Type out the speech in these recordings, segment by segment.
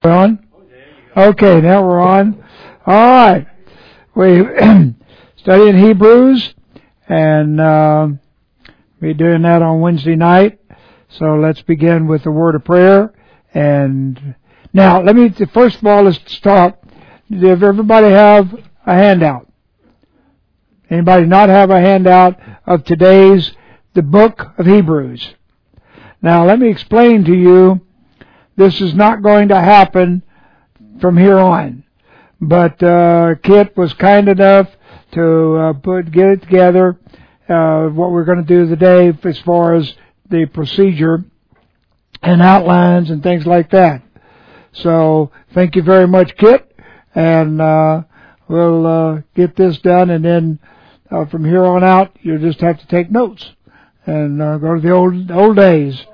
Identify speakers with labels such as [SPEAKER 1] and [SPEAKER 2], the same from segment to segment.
[SPEAKER 1] We're on? Okay, now we're on. All right. We're studying Hebrews, and we're doing that on Wednesday night. So let's begin with a word of prayer. And now, first of all, let's stop. Does everybody have a handout? Anybody not have a handout of the book of Hebrews? Now, let me explain to you, this is not going to happen from here on. But Kit was kind enough to get it together, what we're going to do today as far as the procedure and outlines and things like that. So, thank you very much, Kit, and we'll get this done, and then from here on out, you'll just have to take notes and go to the old days.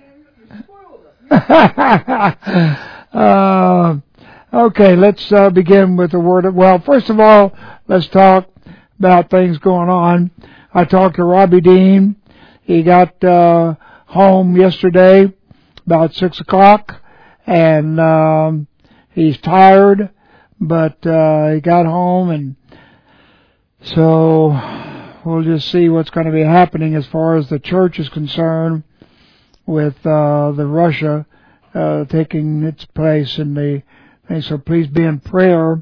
[SPEAKER 1] Okay, let's begin with the word. Well, first of all, let's talk about things going on. I talked to Robbie Dean. He got home yesterday about 6 o'clock, and he's tired, but he got home, and so we'll just see what's going to be happening as far as the church is concerned with the Russia taking its place in the thing. So please be in prayer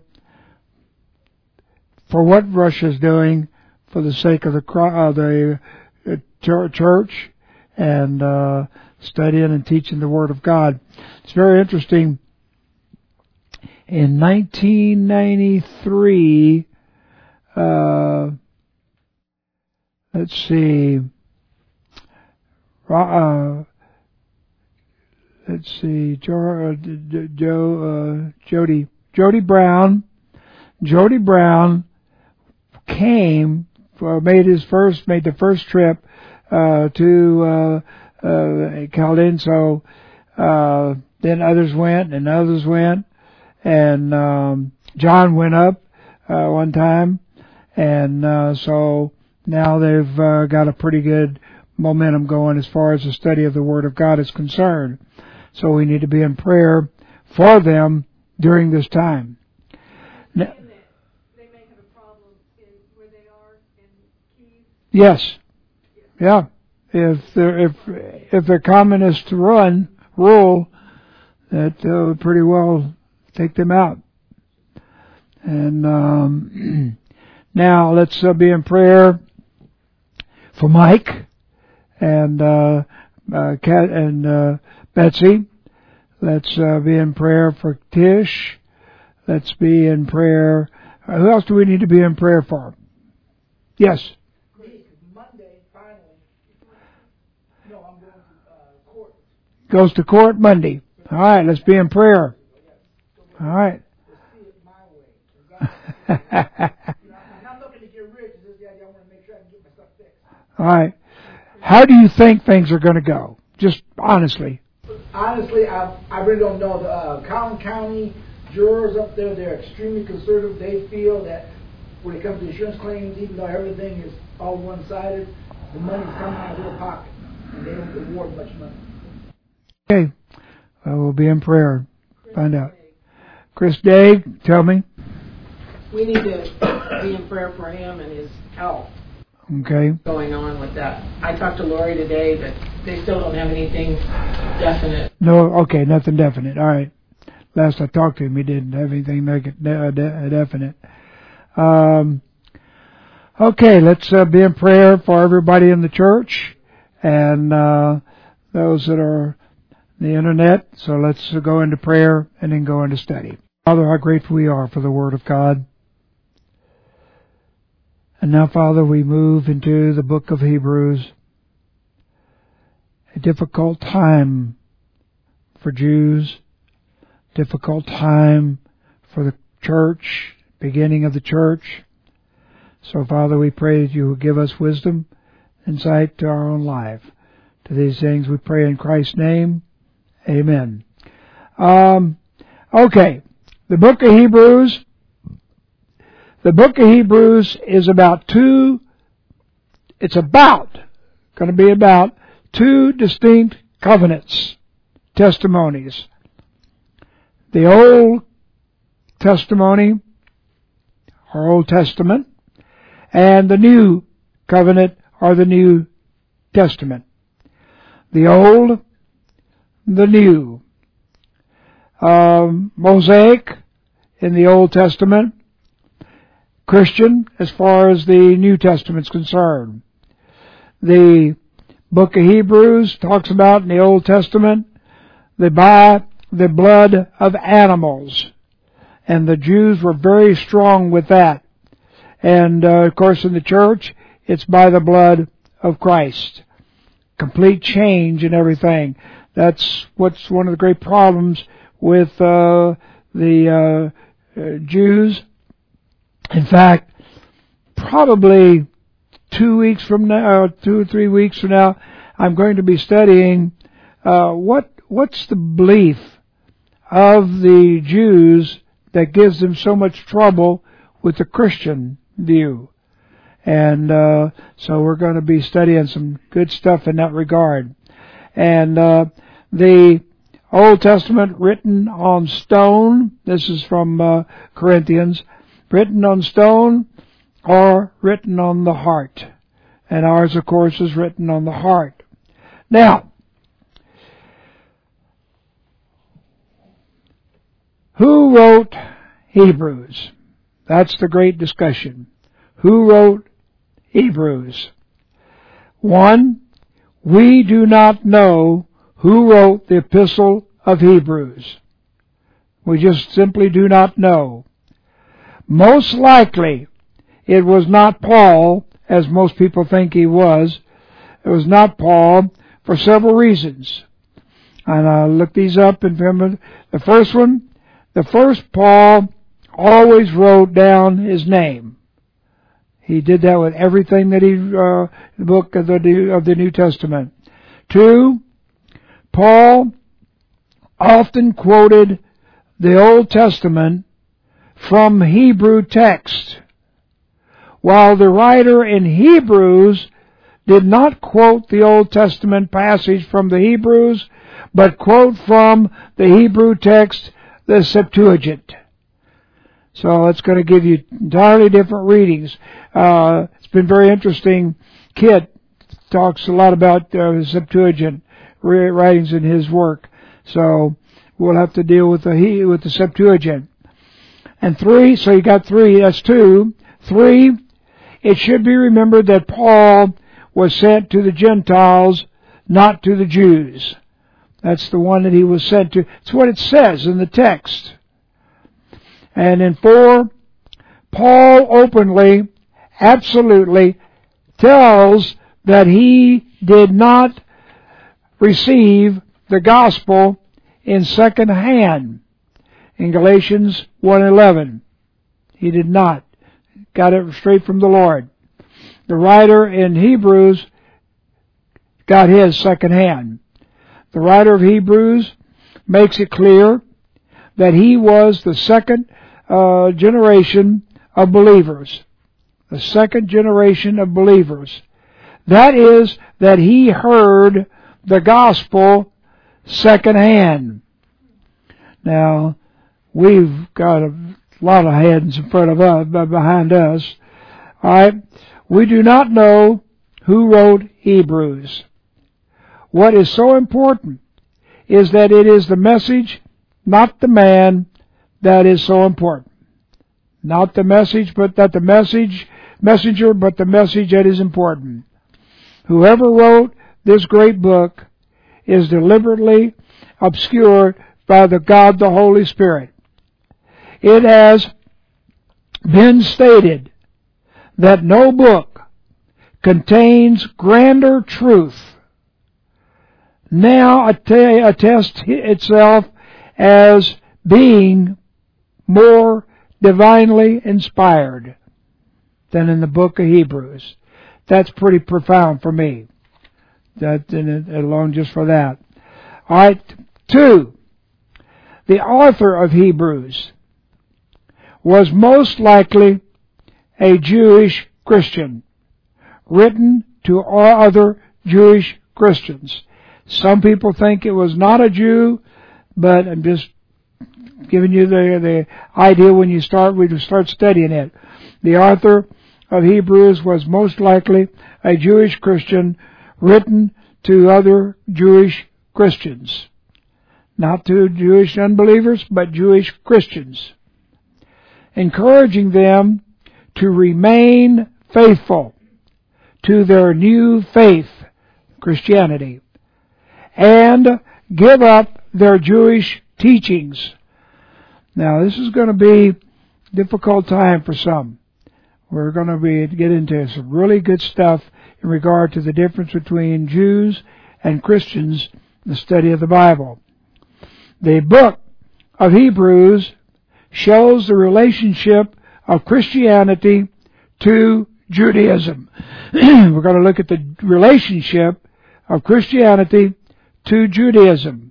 [SPEAKER 1] for what Russia is doing for the sake of the church and studying and teaching the Word of God. It's very interesting. In 1993, let's see. Jody Brown came, made the first trip to Chaldean. So then others went, and John went up one time, and so now they've got a pretty good momentum going as far as the study of the Word of God is concerned. So we need to be in prayer for them during this time.
[SPEAKER 2] They may have a problem where they are in Kyiv.
[SPEAKER 1] Yes. Yeah. If the communists rule, that would pretty well take them out. And now let's be in prayer for Mike and Kat and Betsy. Let's be in prayer for Tish. Let's be in prayer. Who else do we need to be in prayer for? Yes.
[SPEAKER 3] Monday, finally. No, I'm going to court.
[SPEAKER 1] Goes to court Monday. All right, let's be in prayer. All right.
[SPEAKER 3] I'm not looking to get rich. I want to make sure I can get my stuff fixed.
[SPEAKER 1] All right. How do you think things are going to go? Just honestly.
[SPEAKER 3] Honestly, I really don't know. The Collin County jurors up there, they're extremely conservative. They feel that when it comes to insurance claims, even though everything is all one-sided, the money's coming out of their pocket, and they don't award much money.
[SPEAKER 1] Okay. We'll be in prayer. Find out. Chris Dave, tell me.
[SPEAKER 4] We need to be in prayer for him and his health.
[SPEAKER 1] Okay.
[SPEAKER 4] Going on with that. I talked to Lori today, but they still don't have anything definite.
[SPEAKER 1] No, okay, nothing definite. All right. Last I talked to him, he didn't have anything definite. Okay, let's be in prayer for everybody in the church and those that are on the internet. So let's go into prayer and then go into study. Father, how grateful we are for the Word of God. And now, Father, we move into the book of Hebrews. A difficult time for Jews, difficult time for the church, beginning of the church. So, Father, we pray that you will give us wisdom, insight to our own life. To these things we pray in Christ's name. Amen. Okay, the book of Hebrews. The book of Hebrews is going to be about two distinct covenants, testimonies. the Old Testimony, or Old Testament, and the New Covenant, or the New Testament. The Old, the New. Mosaic in the Old Testament, Christian as far as the New Testament's concerned. The book of Hebrews talks about in the Old Testament by the blood of animals, and the Jews were very strong with that. And of course in the church it's by the blood of Christ. Complete change in everything. That's what's one of the great problems with the Jews. In fact, probably 2 weeks from now, 2 or 3 weeks from now, I'm going to be studying what's the belief of the Jews that gives them so much trouble with the Christian view. And so we're going to be studying some good stuff in that regard. And the Old Testament written on stone, this is from Corinthians, written on stone or written on the heart. And ours, of course, is written on the heart. Now, who wrote Hebrews? That's the great discussion. Who wrote Hebrews? One, we do not know who wrote the epistle of Hebrews. We just simply do not know. Most likely, it was not Paul, as most people think he was. It was not Paul for several reasons. And I'll look these up and remember. The first Paul always wrote down his name. He did that with everything that the book of the New Testament. 2, Paul often quoted the Old Testament from Hebrew text, while the writer in Hebrews did not quote the Old Testament passage from the Hebrews, but quote from the Hebrew text, the Septuagint. So it's going to give you entirely different readings. It's been very interesting. Kit talks a lot about the Septuagint writings in his work. So we'll have to deal with the Septuagint. And 3, so you got 3, that's 2. 3, it should be remembered that Paul was sent to the Gentiles, not to the Jews. That's the one that he was sent to. It's what it says in the text. And in 4, Paul openly, absolutely tells that he did not receive the gospel in second hand. In Galatians 1:11, he did not. Got it straight from the Lord. The writer in Hebrews got his second hand. The writer of Hebrews makes it clear that he was the second generation of believers. The second generation of believers. That is, that he heard the gospel second hand. Now, we've got a lot of heads in front of us, behind us. Alright, we do not know who wrote Hebrews. What is so important is that it is the message, not the man, that is so important. Not the message, but that the messenger, but the message that is important. Whoever wrote this great book is deliberately obscured by the God, the Holy Spirit. It has been stated that no book contains grander truth, now attests itself as being more divinely inspired than in the book of Hebrews. That's pretty profound for me. That alone just for that. Alright, 2. The author of Hebrews was most likely a Jewish Christian, written to all other Jewish Christians. Some people think it was not a Jew, but I'm just giving you the idea when you start studying it. The author of Hebrews was most likely a Jewish Christian, written to other Jewish Christians. Not to Jewish unbelievers, but Jewish Christians. Encouraging them to remain faithful to their new faith, Christianity, and give up their Jewish teachings. Now, this is going to be a difficult time for some. We're going to get into some really good stuff in regard to the difference between Jews and Christians in the study of the Bible. The book of Hebrews shows the relationship of Christianity to Judaism. We're going to look at the relationship of Christianity to Judaism.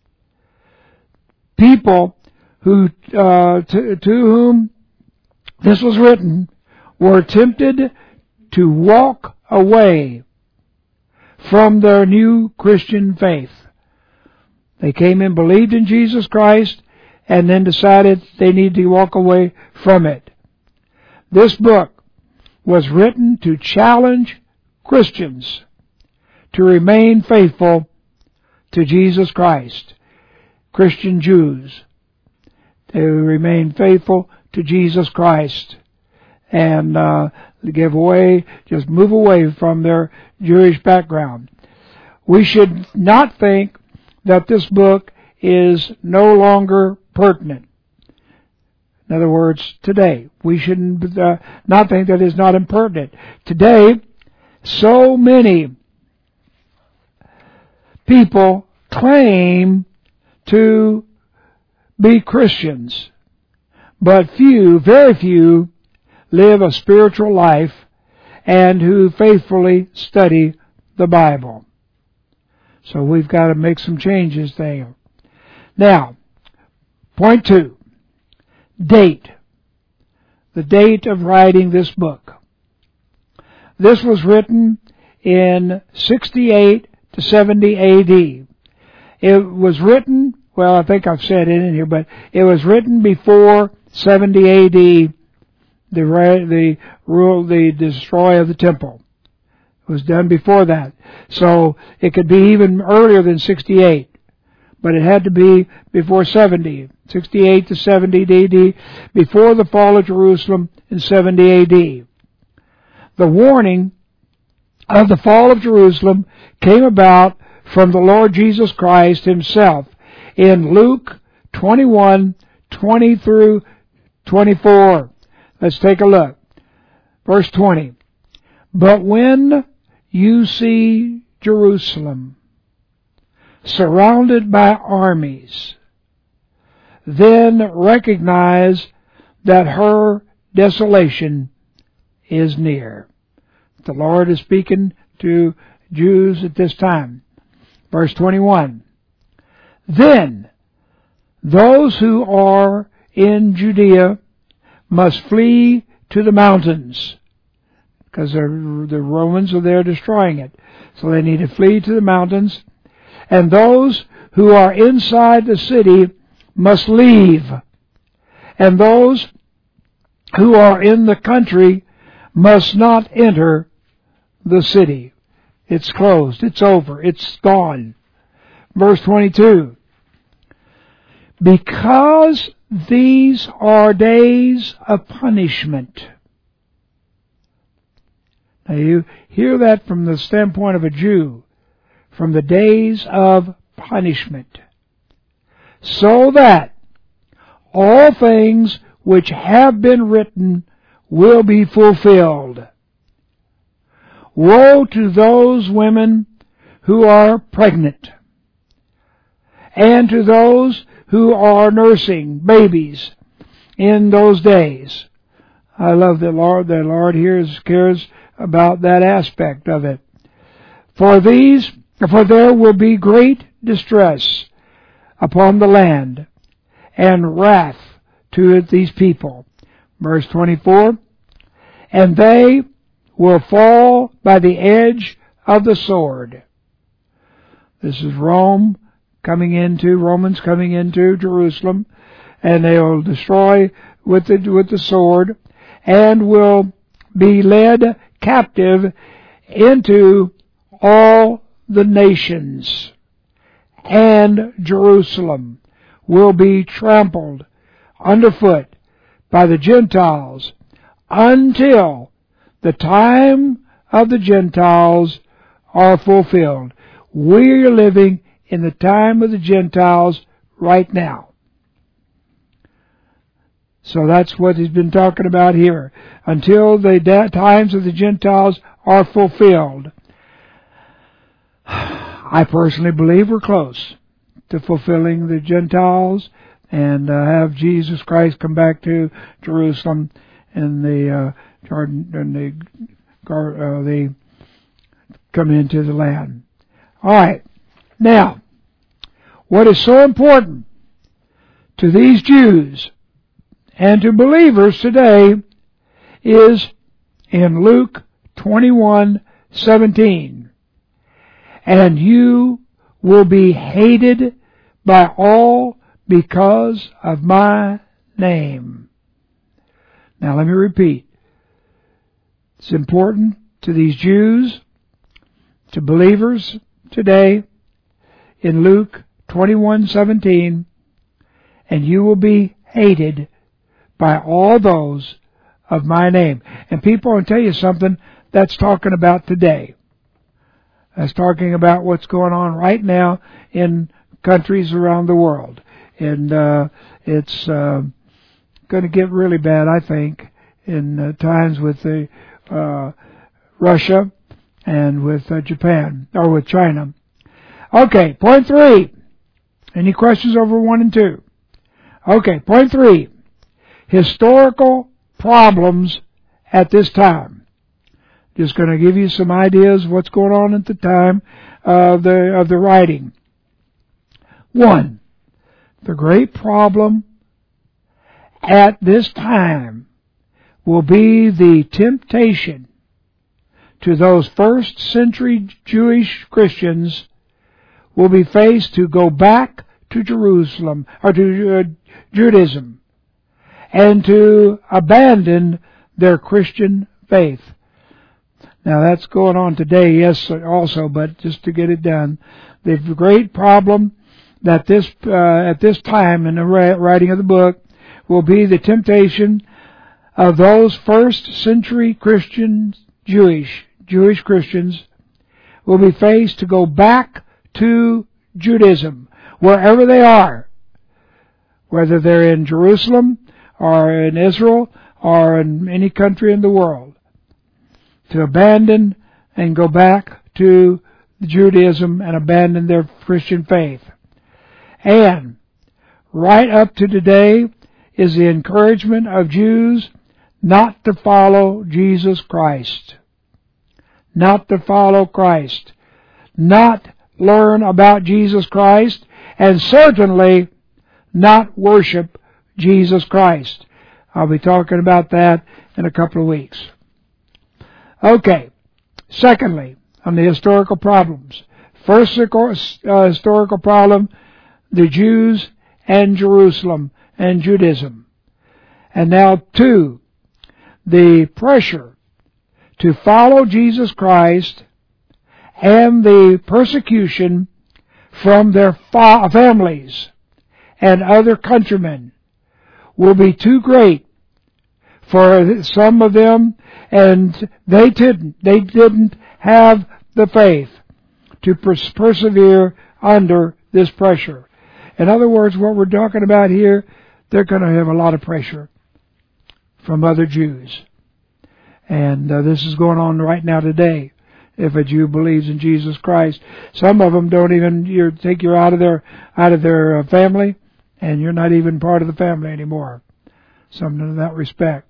[SPEAKER 1] People who to whom this was written were tempted to walk away from their new Christian faith. They came in, believed in Jesus Christ, and then decided they need to walk away from it. This book was written to challenge Christians to remain faithful to Jesus Christ. Christian Jews, they remain faithful to Jesus Christ and just move away from their Jewish background. We should not think that this book is no longer pertinent. In other words, today, we shouldn't not think that it's not impertinent. Today, so many people claim to be Christians, but few, very few, live a spiritual life and who faithfully study the Bible. So we've got to make some changes there. Now, point 2. Date. The date of writing this book. This was written in 68 to 70 A.D. It was written, well, I think I've said it in here, but it was written before 70 A.D., the destroy of the temple. It was done before that. So it could be even earlier than 68. But it had to be before 70. 68 to 70 AD, before the fall of Jerusalem in 70 AD. The warning of the fall of Jerusalem came about from the Lord Jesus Christ Himself in Luke 21:20 through 24. Let's take a look. Verse 20. But when you see Jerusalem surrounded by armies, then recognize that her desolation is near. The Lord is speaking to Jews at this time. Verse 21. Then those who are in Judea must flee to the mountains, because the Romans are there destroying it. So they need to flee to the mountains. And those who are inside the city must leave. And those who are in the country must not enter the city. It's closed. It's over. It's gone. Verse 22. Because these are days of punishment. Now you hear that from the standpoint of a Jew. From the days of punishment. So that all things which have been written will be fulfilled. Woe to those women who are pregnant, and to those who are nursing babies in those days. I love the Lord. The Lord here cares about that aspect of it. For there will be great distress upon the land, and wrath to these people. Verse 24. And they will fall by the edge of the sword. This is Romans coming into Jerusalem, and they will destroy with the sword, and will be led captive into all the nations, and Jerusalem will be trampled underfoot by the Gentiles until the time of the Gentiles are fulfilled. We're living in the time of the Gentiles right now. So that's what he's been talking about here. Until the times of the Gentiles are fulfilled. I personally believe we're close to fulfilling the Gentiles and have Jesus Christ come back to Jerusalem and the Jordan and they come into the land. All right. Now, what is so important to these Jews and to believers today is in Luke 21:17. And you will be hated by all because of my name. Now let me repeat. It's important to these Jews, to believers today, in Luke 21:17, and you will be hated by all those of my name. And people, I'll tell you something, that's talking about today. That's talking about what's going on right now in countries around the world. And it's going to get really bad, I think, in times with the Russia and with Japan, or with China. Okay, point 3. Any questions over 1 and 2? Okay, point 3. Historical problems at this time. Just going to give you some ideas of what's going on at the time of the writing. 1. The great problem at this time will be the temptation to those first century Jewish Christians will be faced to go back to Jerusalem, or to Judaism, and to abandon their Christian faith. Now that's going on today, yes, also, but just to get it done. The great problem that at this time in the writing of the book will be the temptation of those first century Christians, Jewish Christians, will be faced to go back to Judaism, wherever they are, whether they're in Jerusalem or in Israel or in any country in the world, to abandon and go back to Judaism and abandon their Christian faith. And right up to today is the encouragement of Jews not to follow Jesus Christ. Not to follow Christ. Not learn about Jesus Christ, and certainly not worship Jesus Christ. I'll be talking about that in a couple of weeks. Okay. Secondly, on the historical problems. First historical problem, the Jews and Jerusalem and Judaism. And now 2, the pressure to follow Jesus Christ and the persecution from their families and other countrymen will be too great for some of them, and they didn't have the faith to persevere under this pressure. In other words, what we're talking about here, they're going to have a lot of pressure from other Jews. And this is going on right now today. If a Jew believes in Jesus Christ, some of them don't even take you out of their family, and you're not even part of the family anymore. Something in that respect.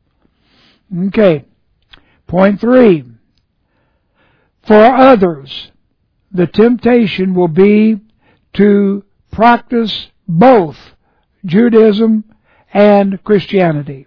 [SPEAKER 1] Okay. Point 3. For others, the temptation will be to practice both Judaism and Christianity.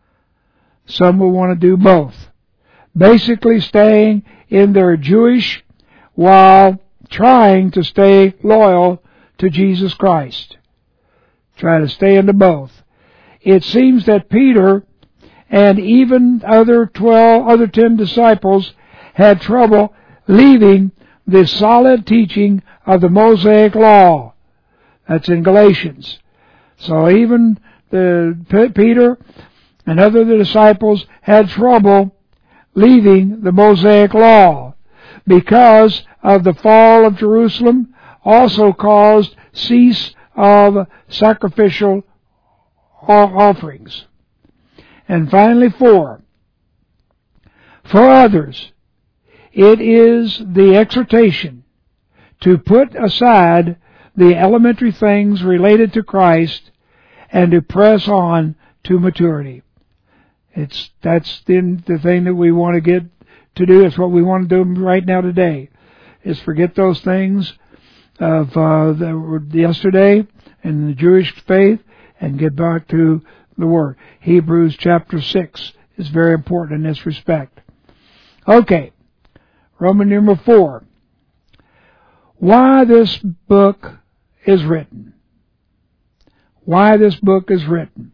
[SPEAKER 1] Some will want to do both. Basically staying in their Jewish while trying to stay loyal to Jesus Christ. Try to stay into both. It seems that Peter and even other 10 disciples had trouble leaving the solid teaching of the Mosaic Law. That's in Galatians. So even Peter and other disciples had trouble leaving the Mosaic Law because of the fall of Jerusalem also caused cease of sacrificial offerings. And finally, 4. For others, it is the exhortation to put aside the elementary things related to Christ and to press on to maturity. That's the thing that we want to get to do. It's what we want to do right now today, is forget those things of yesterday in the Jewish faith and get back to the Word. Hebrews chapter 6 is very important in this respect. Okay, Roman number 4. Why this book is written. Why this book is written.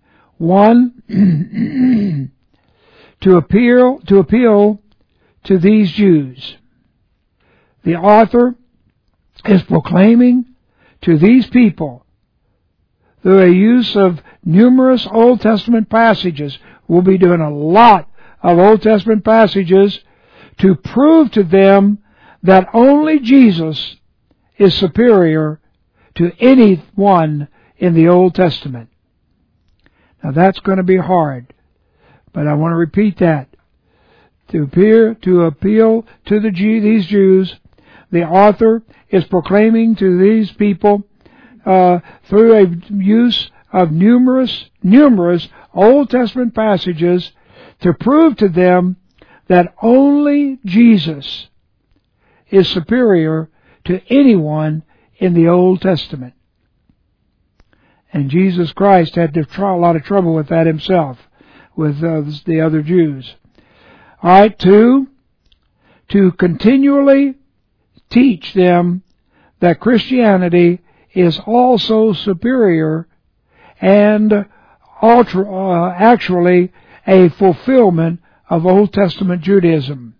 [SPEAKER 1] 1, to appeal to these Jews. The author is proclaiming to these people through a use of numerous Old Testament passages. We'll be doing a lot of Old Testament passages to prove to them that only Jesus is superior to anyone in the Old Testament. Now that's going to be hard, but I want to repeat that. To appeal to these Jews, the author is proclaiming to these people through a use of numerous Old Testament passages to prove to them that only Jesus is superior to anyone in the Old Testament. And Jesus Christ had a lot of trouble with that himself, with the other Jews. All right, 2, to continually teach them that Christianity is also superior and actually a fulfillment of Old Testament Judaism.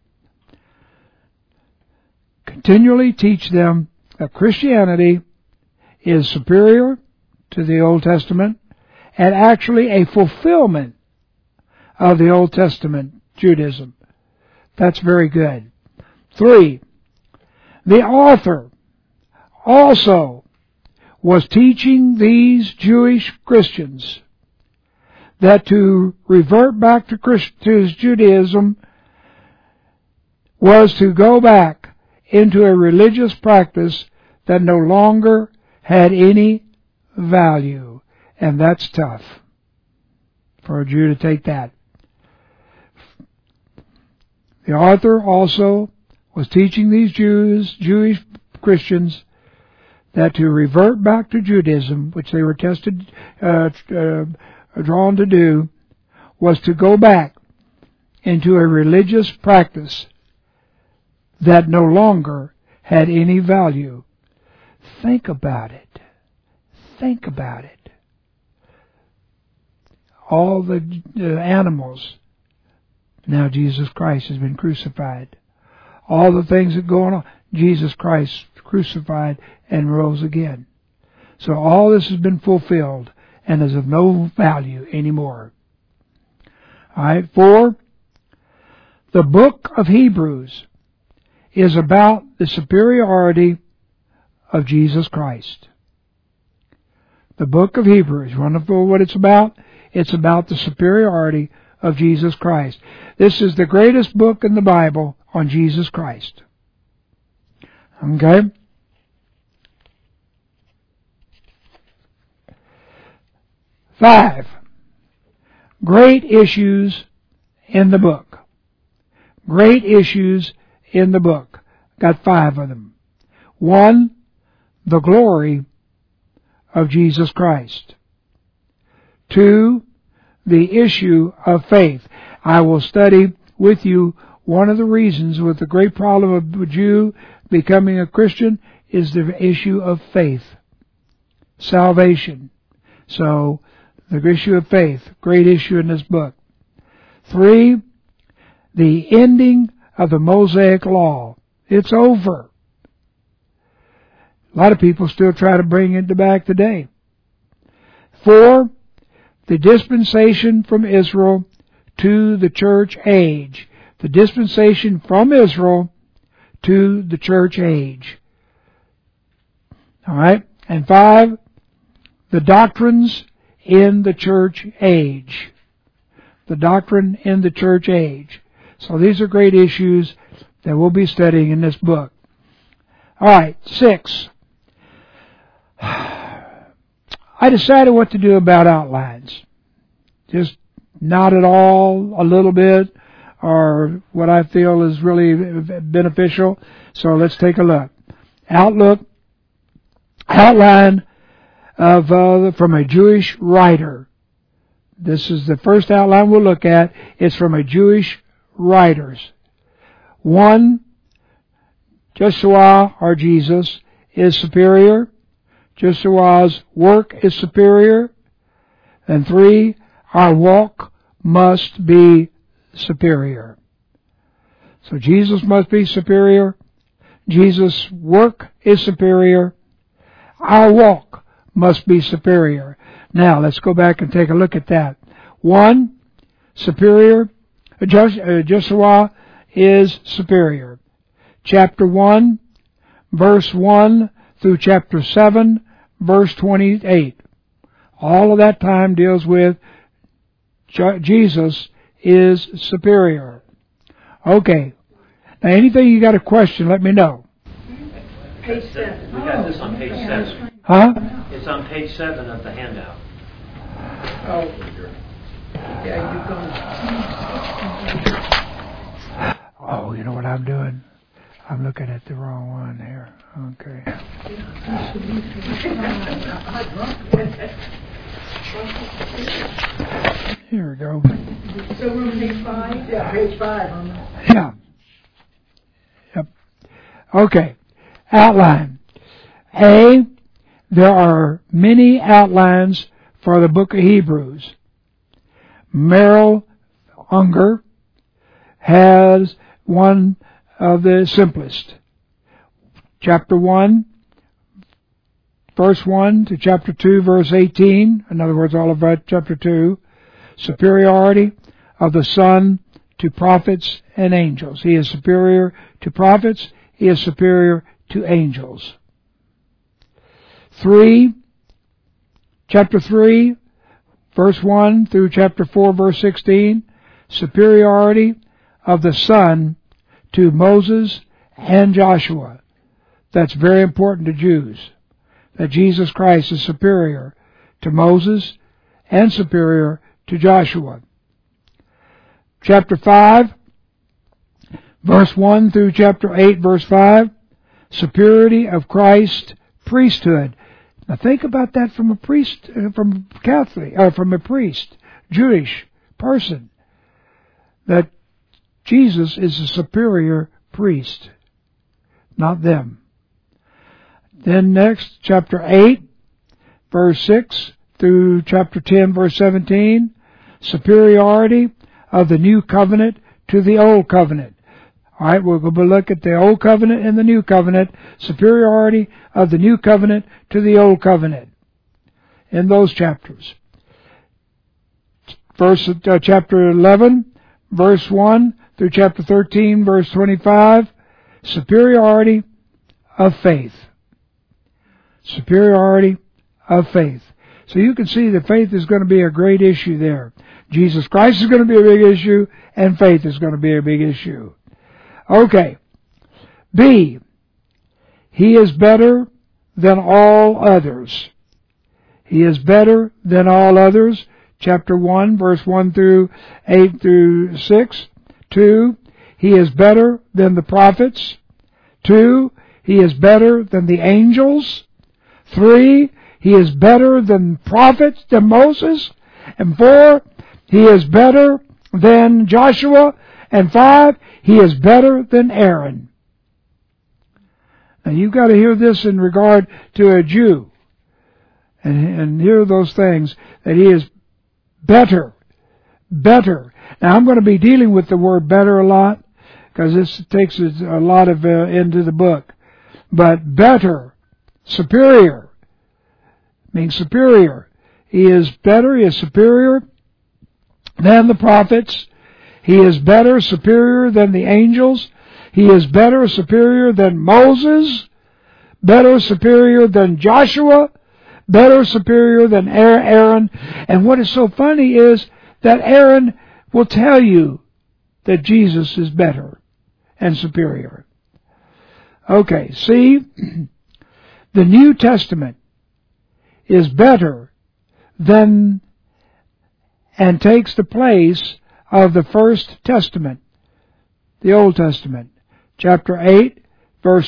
[SPEAKER 1] Continually teach them that Christianity is superior to the Old Testament and actually a fulfillment of the Old Testament Judaism. That's very good. 3, the author also was teaching these Jewish Christians that to revert back to Judaism was to go back into a religious practice that no longer had any value. And that's tough for a Jew to take that. The author also was teaching these Jewish Christians that to revert back to Judaism, which they were drawn to do, was to go back into a religious practice that no longer had any value. Think about it. Think about it. All the animals. Now Jesus Christ has been crucified. All the things that go on, Jesus Christ crucified and rose again. So all this has been fulfilled and is of no value anymore. Alright, 4, the book of Hebrews is about the superiority of Jesus Christ. The book of Hebrews, wonderful what it's about? It's about the superiority of Jesus Christ. This is the greatest book in the Bible on Jesus Christ. Okay? Five, great issues in the book. Great issues in the book. Got 5 of them. 1, the glory of Jesus Christ. 2, the issue of faith. I will study with you one of the reasons with the great problem of a Jew becoming a Christian is the issue of faith. Salvation. So, the issue of faith, great issue in this book. 3, the ending of the Mosaic Law. It's over. A lot of people still try to bring it back today. 4, the dispensation from Israel to the church age. The dispensation from Israel to the church age. Alright? And 5, the doctrines in the church age. The doctrine in the church age. So these are great issues that we'll be studying in this book. Alright, 6. I decided what to do about outlines. Just not at all, a little bit, or what I feel is really beneficial. So let's take a look. Outline of from a Jewish writer. This is the first outline we'll look at. It's from a Jewish writers. 1, Joshua, or Jesus, is superior. Joshua's work is superior. And 3, our walk must be superior. So Jesus must be superior. Jesus' work is superior. Our walk must be superior. Now, let's go back and take a look at that. 1, superior. Joshua is superior. Chapter 1, verse 1 through chapter 7, verse 28. All of that time deals with Jesus is superior. Okay. Now, anything you got a question, let me know.
[SPEAKER 2] Page 7.
[SPEAKER 5] We got this on page 7.
[SPEAKER 1] Huh?
[SPEAKER 5] It's on page 7 of the handout.
[SPEAKER 4] Oh, yeah,
[SPEAKER 1] Oh, you know what I'm doing? I'm looking at the wrong one here. Okay. Here we go.
[SPEAKER 2] So we're on page 5?
[SPEAKER 3] Yeah, page 5.
[SPEAKER 1] Yeah. Yep. Okay. Outline. A, there are many outlines for the book of Hebrews. Merrill Unger has one of the simplest. Chapter 1, verse 1 to chapter 2, verse 18. In other words, all of chapter 2. Superiority of the Son to prophets and angels. He is superior to prophets. He is superior to angels. 3, chapter 3, verse 1 through chapter 4, verse 16. Superiority of the Son to Moses and Joshua. That's very important to Jews. That Jesus Christ is superior to Moses and superior to Joshua. Chapter 5, verse 1 through chapter 8, verse 5. Superiority of Christ's priesthood. Now think about that from a priest, from Catholic, or from a priest, Jewish person. That Jesus is a superior priest, not them. Then next, chapter 8, verse 6 through chapter 10, verse 17. Superiority of the new covenant to the old covenant. All right, we'll go look at the old covenant and the new covenant. Superiority of the new covenant to the old covenant in those chapters. Chapter 11, verse 1 through chapter 13, verse 25. Superiority of faith. Superiority of faith. So you can see that faith is going to be a great issue there. Jesus Christ is going to be a big issue, and faith is going to be a big issue. Okay. B, he is better than all others. He is better than all others. Chapter 1, verse 1 through 8 through 6. 2, he is better than the prophets. 2, he is better than the angels. 3, he is better than prophets, than Moses. And 4, he is better than Joshua. And 5, he is better than Aaron. Now you've got to hear this in regard to a Jew. And here are those things, that He is better. Better. Now I'm going to be dealing with the word better a lot, because this takes a lot of into the book. But better, superior, means superior. He is better, He is superior than the prophets. He is better, superior than the angels. He is better, superior than Moses. Better, superior than Joshua. Better, superior than Aaron. And what is so funny is that Aaron will tell you that Jesus is better and superior. Okay, see, the New Testament is better than and takes the place of the First Testament, the Old Testament. Chapter 8, verse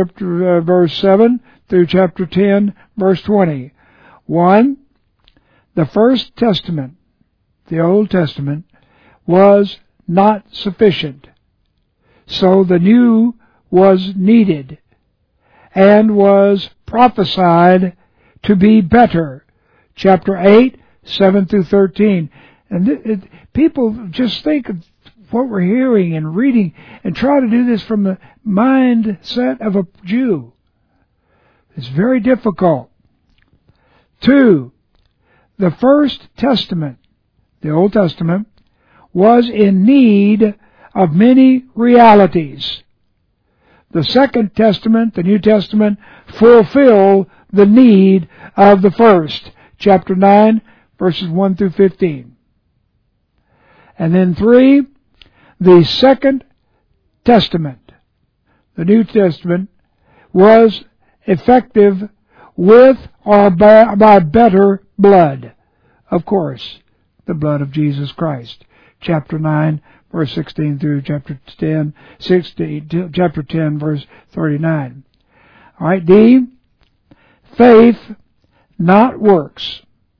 [SPEAKER 1] 7 through chapter 10, verse 20. 1. The First Testament, the Old Testament, was not sufficient. So the New was needed and was prophesied to be better. Chapter 8, 7 through 13. And people just think of what we're hearing and reading and try to do this from the mindset of a Jew. It's very difficult. 2. The First Testament, the Old Testament, was in need of many realities. The Second Testament, the New Testament, fulfill the need of the first. Chapter 9, verses 1 through 15. And then 3, the Second Testament, the New Testament, was effective with or by better blood. Of course, the blood of Jesus Christ. Chapter 9, verse 16 through chapter 10, chapter 10, verse 39. All right, D, faith, not works.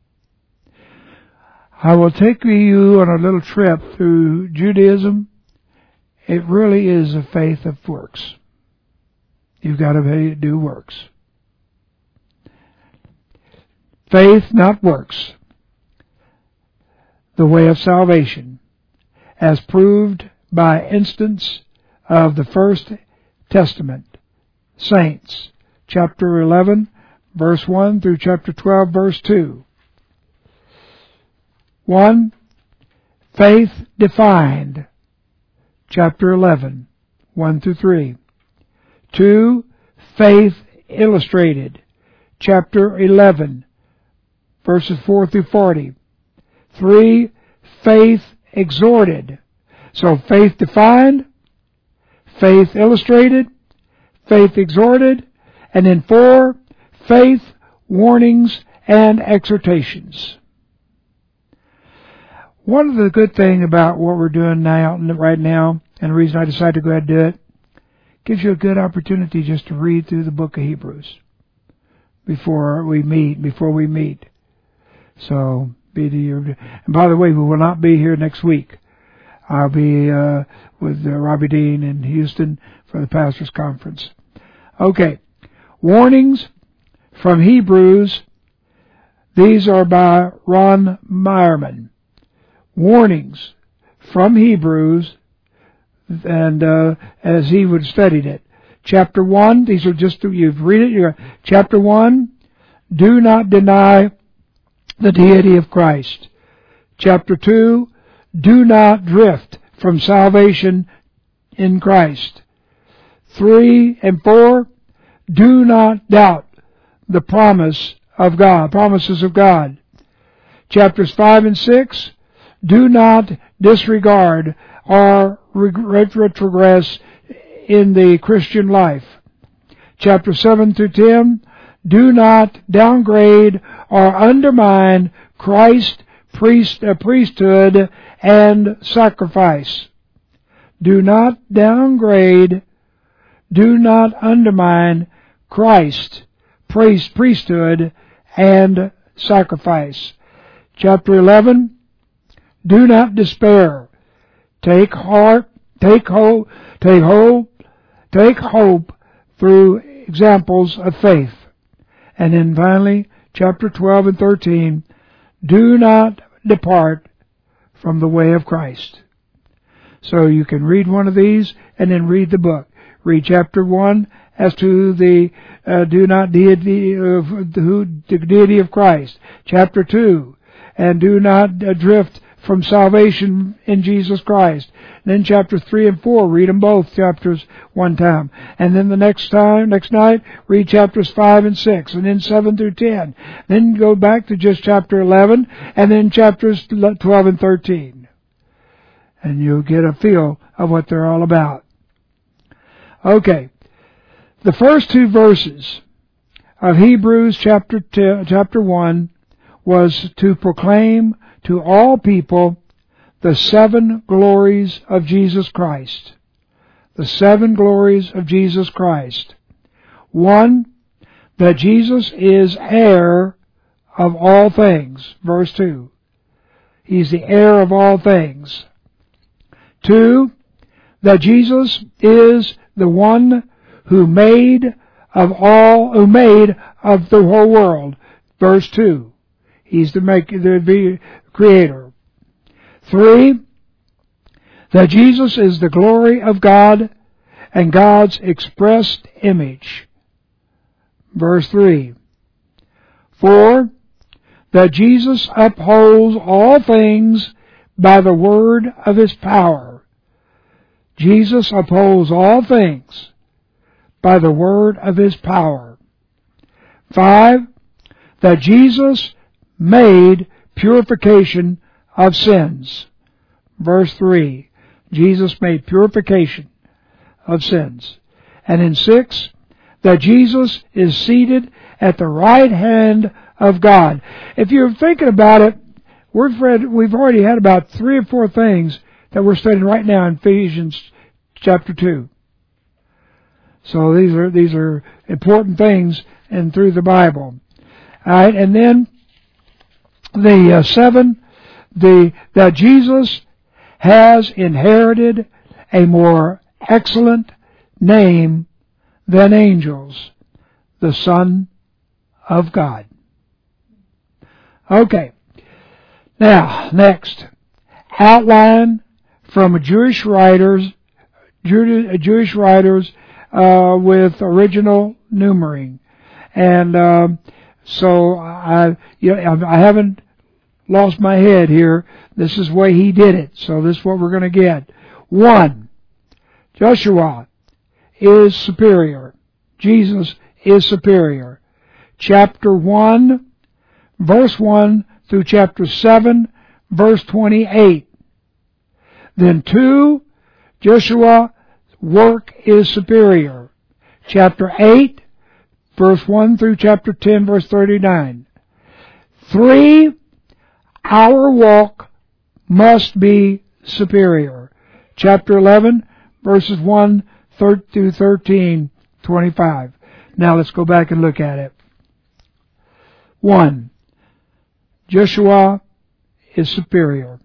[SPEAKER 1] I will take you on a little trip through Judaism. It really is a faith of works. You've got to do works. Faith, not works. The way of salvation, as proved by instance of the First Testament saints. Chapter 11, verse 1 through chapter 12, verse 2. 1. Faith defined. Chapter 11, 1 through 3. 2. Faith illustrated. Chapter 11, verses 4 through 40. 3. Faith exhorted. So faith defined, faith illustrated, faith exhorted, and then 4. Faith warnings and exhortations. One of the good things about what we're doing right now, and the reason I decided to go ahead and do it, gives you a good opportunity just to read through the book of Hebrews before we meet. So, and by the way, we will not be here next week. I'll be with Robbie Dean in Houston for the Pastors Conference. Okay, warnings from Hebrews. These are by Ron Meyerman. Warnings from Hebrews, and as he would have studied it. Chapter 1, these are just, you've read it. Chapter 1, do not deny the deity of Christ. Chapter 2, do not drift from salvation in Christ. 3 and 4, do not doubt the promises of God. Chapters 5 and 6, do not disregard or retrogress in the Christian life. Chapter 7 through 10, do not downgrade or undermine Christ's priesthood and sacrifice. Do not downgrade, do not undermine Christ's priesthood and sacrifice. Chapter 11, do not despair. Take hope through examples of faith. And then finally, chapter 12 and 13, do not depart from the way of Christ. So you can read one of these and then read the book. Read chapter 1 as to the deity of Christ. Chapter 2, and do not drift from salvation in Jesus Christ. Then chapter 3 and 4, read them both chapters one time. And then the next night, read chapters 5 and 6, and then 7 through 10. Then go back to just chapter 11, and then chapters 12 and 13. And you'll get a feel of what they're all about. Okay. The first two verses of Hebrews chapter 1 was to proclaim to all people the 7 glories of Jesus Christ. The 7 glories of Jesus Christ. 1, that Jesus is heir of all things. Verse 2. He's the heir of all things. 2, that Jesus is the one who made of the whole world. Verse 2. He's the creator. 3, that Jesus is the glory of God and God's expressed image. Verse 3. 4, that Jesus upholds all things by the word of His power. Jesus upholds all things by the word of His power. 5, that Jesus made purification of sins. Verse 3, Jesus made purification of sins. And in 6, that Jesus is seated at the right hand of God. If you're thinking about it, we've already had about 3 or 4 things that we're studying right now in Ephesians chapter 2. So these are important things and through the Bible. All right, and then the 7, that Jesus has inherited a more excellent name than angels, the Son of God. Okay. Now, next, outline from Jewish writers with original numbering, and so I haven't lost my head here. This is the way he did it, so this is what we're going to get. 1, Joshua is superior. Jesus is superior. Chapter 1, verse 1 through chapter 7, verse 28. Then 2, Joshua's work is superior. Chapter 8, verse 1 through chapter 10, verse 39. 3, our walk must be superior. Chapter 11, verses 1 through 13, 25. Now let's go back and look at it. 1, Joshua is superior.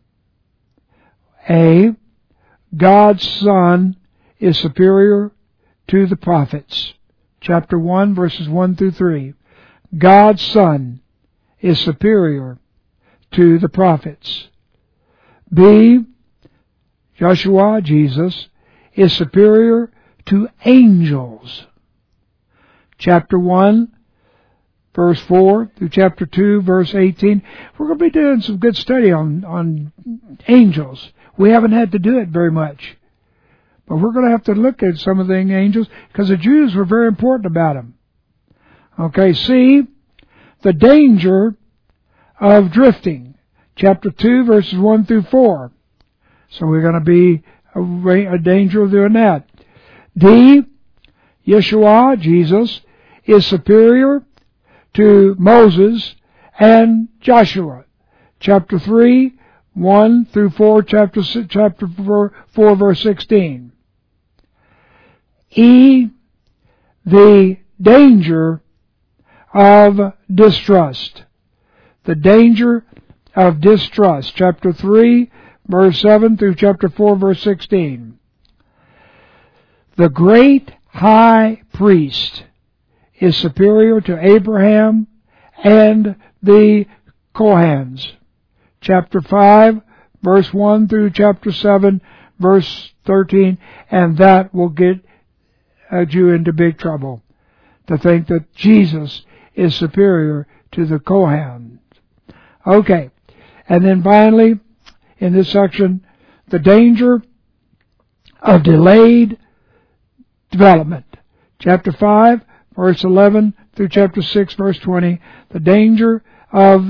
[SPEAKER 1] A, God's Son is superior to the prophets. Chapter 1, verses 1 through 3. God's Son is superior to the prophets. B, Joshua, Jesus, is superior to angels. Chapter 1, verse 4 through chapter 2, verse 18. We're going to be doing some good study on angels. We haven't had to do it very much. But we're going to have to look at some of the angels because the Jews were very important about them. Okay, C, the danger of drifting. Chapter 2, verses 1 through 4. So we're going to be a danger of doing that. D, Yeshua, Jesus, is superior to Moses and Joshua. Chapter 3, 1 through 4, chapter 4, verse 16. E, the danger of distrust. The danger of distrust. Chapter 3, verse 7 through chapter 4, verse 16. The great high priest is superior to Abraham and the Kohans. Chapter 5, verse 1 through chapter 7, verse 13, and that will get a Jew into big trouble, to think that Jesus is superior to the Kohans. Okay, and then finally, in this section, the danger of delayed development. Chapter 5, verse 11 through chapter 6, verse 20, the danger of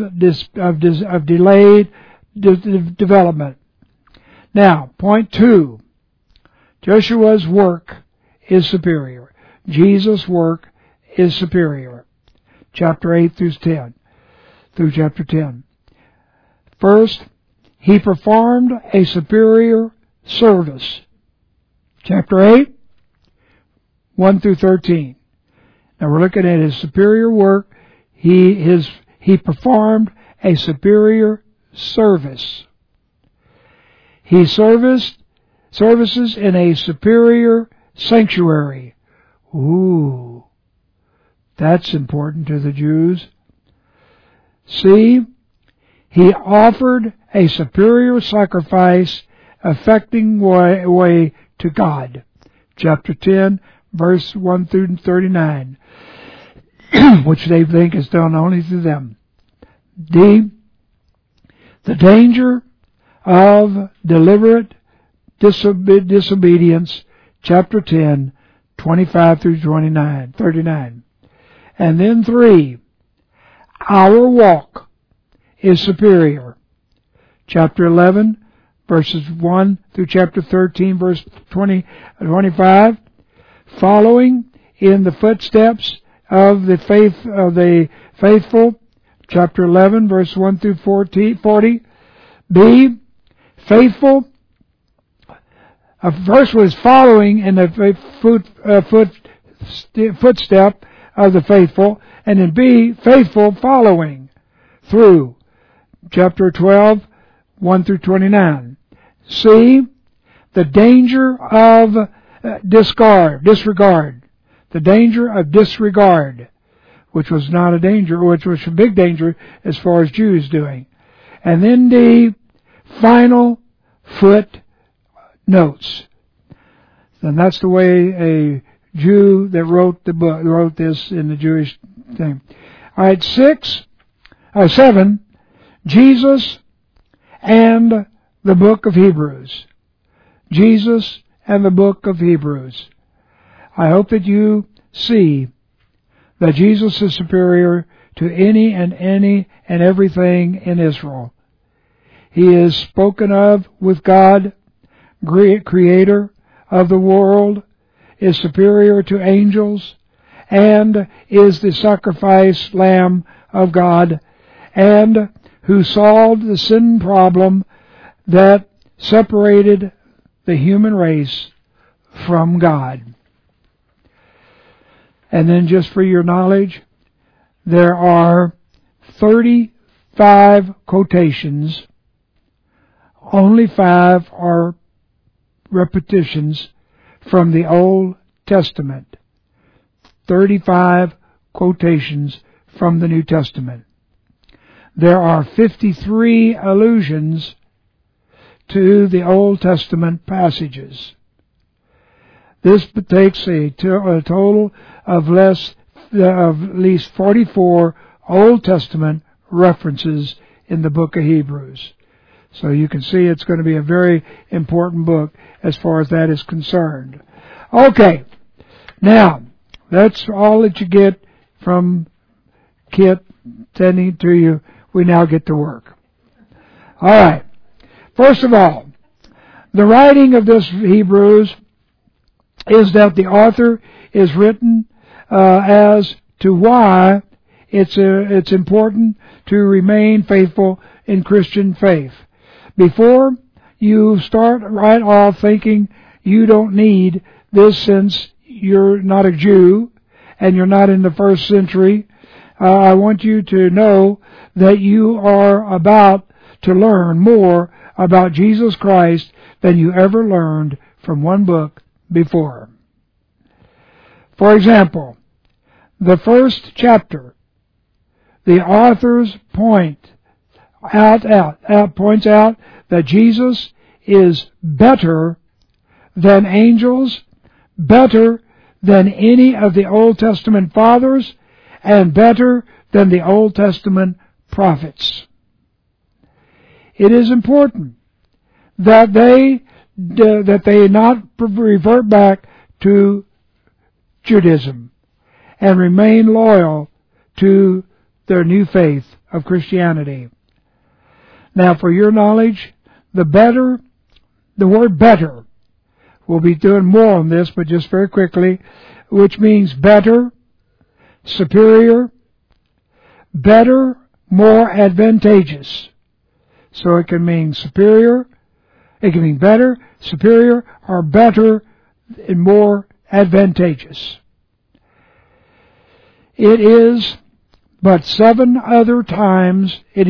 [SPEAKER 1] delayed development. Now, point 2, Joshua's work is superior. Jesus' work is superior. Chapter 8 through chapter 10. First, he performed a superior service. Chapter 8, 1 through 13. Now we're looking at his superior work. He performed a superior service. He services in a superior sanctuary. Ooh, that's important to the Jews. See, he offered a superior sacrifice affecting way to God. Chapter 10, verse 1 through 39, which they think is done only to them. D, the danger of deliberate disobedience. Chapter 10, 25 through 39. And then 3, our walk is superior. Chapter 11, verses 1 through chapter 13, verse 25, following in the footsteps of the faithful. Chapter 11, verse 1 through 40. B, faithful. First was following in the footstep of the faithful, and then B, faithful following through. Chapter 12, 1 through 29. C, the danger of disregard. The danger of disregard, which was not a danger, which was a big danger as far as Jews doing. And then D, final footnotes. And that's the way a Jew that wrote the book wrote this in the Jewish thing. All right, 7, Jesus and the book of Hebrews. Jesus and the book of Hebrews. I hope that you see that Jesus is superior to any and everything in Israel. He is spoken of with God, creator of the world, is superior to angels, and is the sacrifice lamb of God, and who solved the sin problem that separated the human race from God. And then just for your knowledge, there are 35 quotations. Only 5 are repetitions from the Old Testament. 35 quotations from the New Testament. There are 53 allusions to the Old Testament passages. This takes a total of at least 44 Old Testament references in the book of Hebrews. So you can see it's going to be a very important book as far as that is concerned. Okay, now that's all that you get from Kit sending to you. We now get to work. All right. First of all, the writing of this Hebrews is that the author is written as to why it's important to remain faithful in Christian faith. Before you start right off thinking you don't need this since you're not a Jew and you're not in the first century, I want you to know that you are about to learn more about Jesus Christ than you ever learned from one book before. For example, the first chapter the authors points out that Jesus is better than angels, better than any of the Old Testament fathers, and better than the Old Testament prophets. It is important that they not revert back to Judaism and remain loyal to their new faith of Christianity. Now, for your knowledge, the word better, we'll be doing more on this, but just very quickly, which means better, superior, better, more advantageous. So it can mean superior, it can mean better, superior, or better and more advantageous. It is but seven other times in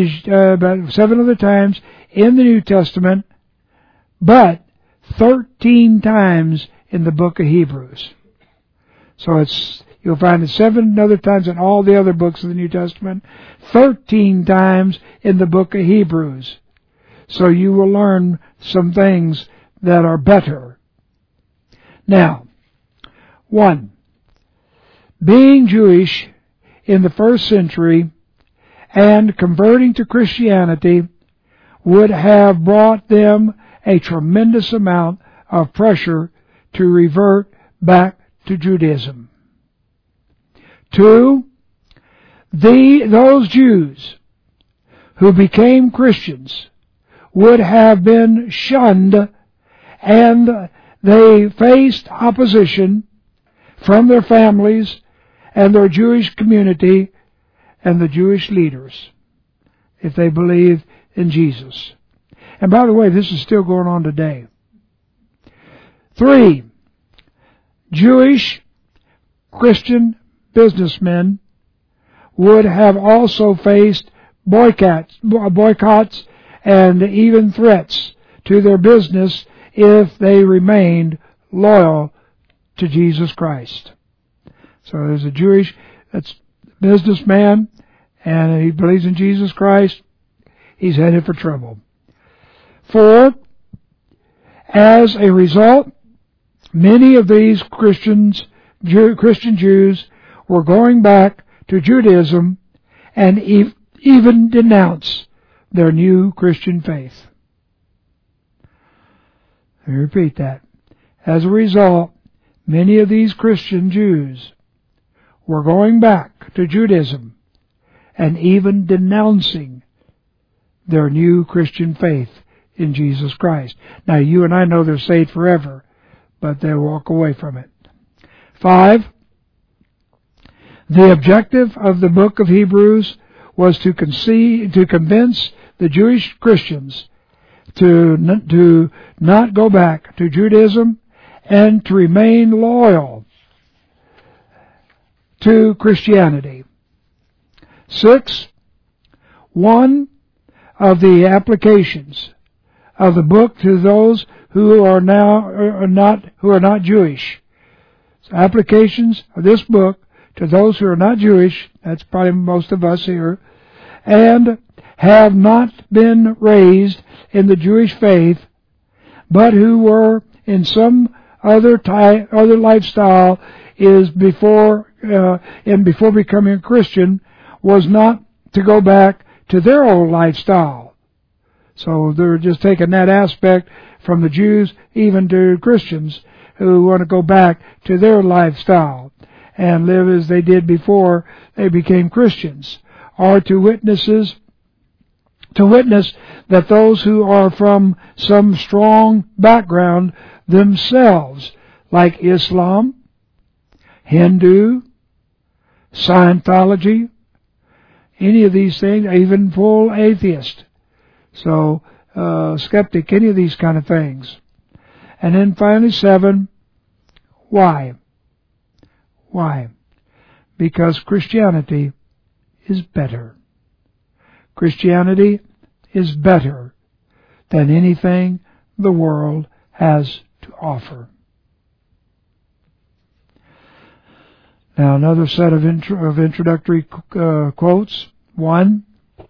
[SPEAKER 1] the New Testament, but 13 times in the book of Hebrews. So you'll find it 7 other times in all the other books of the New Testament, 13 times in the book of Hebrews. So you will learn some things that are better. Now, 1. Being Jewish in the first century and converting to Christianity would have brought them a tremendous amount of pressure to revert back to Judaism. 2, those Jews who became Christians would have been shunned, and they faced opposition from their families and their Jewish community and the Jewish leaders if they believed in Jesus. And by the way, this is still going on today. 3, Jewish Christian businessmen would have also faced boycotts and even threats to their business if they remained loyal to Jesus Christ. So there's a Jewish businessman, and he believes in Jesus Christ. He's headed for trouble. 4, as a result, many of these Christian Jews were going back to Judaism and even denounce their new Christian faith. Let me repeat that. As a result, many of these Christian Jews were going back to Judaism and even denouncing their new Christian faith in Jesus Christ. Now, you and I know they're saved forever, but they walk away from it. 5, the objective of the book of Hebrews was to convince the Jewish Christians to not go back to Judaism and to remain loyal to Christianity. 6, one of the applications of the book to those who are not Jewish. So applications of this book to those who are not Jewish, that's probably most of us here, and have not been raised in the Jewish faith, but who were in some other lifestyle before becoming a Christian, was not to go back to their old lifestyle. So they're just taking that aspect from the Jews even to Christians who want to go back to their lifestyle and live as they did before they became Christians, or to witness that those who are from some strong background themselves, like Islam, Hindu, Scientology, any of these things, even full atheist, so skeptic, any of these kind of things. And then finally 7, why? Why? Because Christianity is better. Christianity is better than anything the world has to offer. Now, another set of introductory quotes One,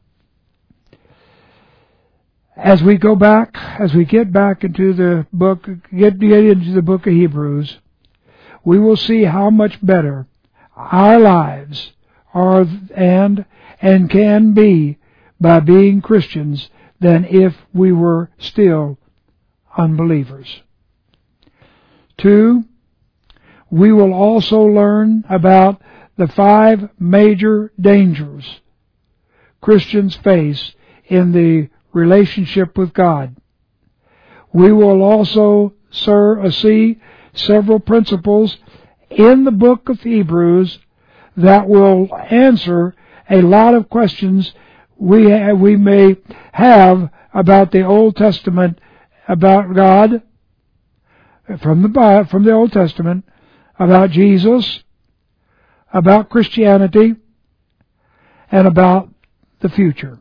[SPEAKER 1] as we get back into the book, get into the book of Hebrews, we will see how much better our lives are and can be by being Christians than if we were still unbelievers. Two, we will also learn about the 5 major dangers Christians face in the relationship with God. We will also see several principles in the book of Hebrews that will answer a lot of questions we may have about the Old Testament, about God, from the Old Testament, about Jesus, about Christianity, and about the future.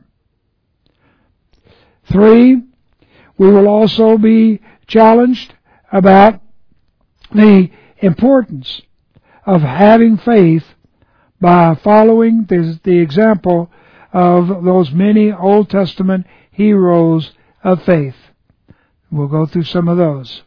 [SPEAKER 1] 3, we will also be challenged about the importance of having faith by following the example of those many Old Testament heroes of faith. We'll go through some of those.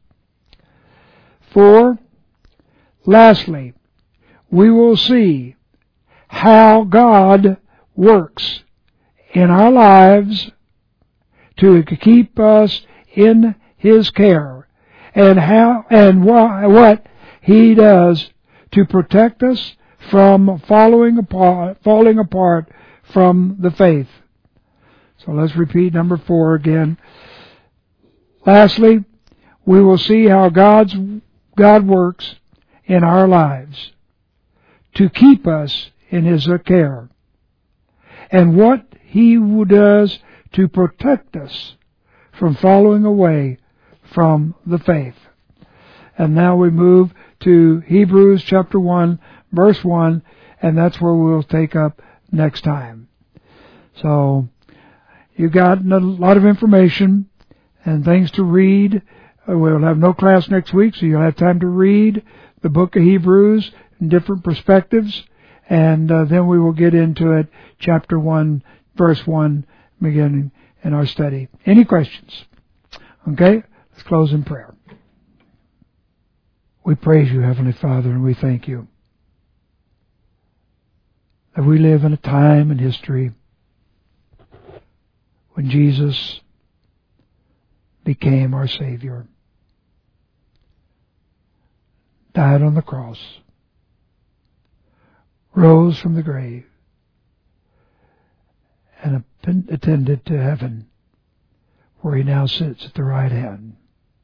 [SPEAKER 1] 4, lastly, we will see how God works in our lives to keep us in His care, and what He does to protect us from falling apart from the faith. So let's repeat number 4 again. Lastly, we will see how God works in our lives to keep us in His care, and what He does to protect us from falling away from the faith. And now we move to Hebrews chapter 1, verse 1, and that's where we'll take up next time. So, you've got a lot of information and things to read. We'll have no class next week, so you'll have time to read the book of Hebrews in different perspectives, and then we will get into it, chapter 1, verse 1, beginning in our study. Any questions? Okay, let's close in prayer. We praise you, Heavenly Father, and we thank you that we live in a time in history when Jesus became our Savior, died on the cross, rose from the grave, and ascended to heaven, where He now sits at the right hand.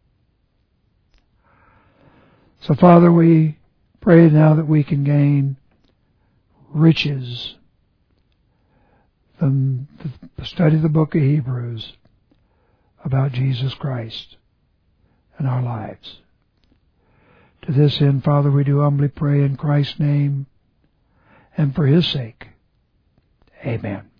[SPEAKER 1] So, Father, we pray now that we can gain riches from the study of the book of Hebrews about Jesus Christ and our lives. To this end, Father, we do humbly pray in Christ's name and for His sake. Amen.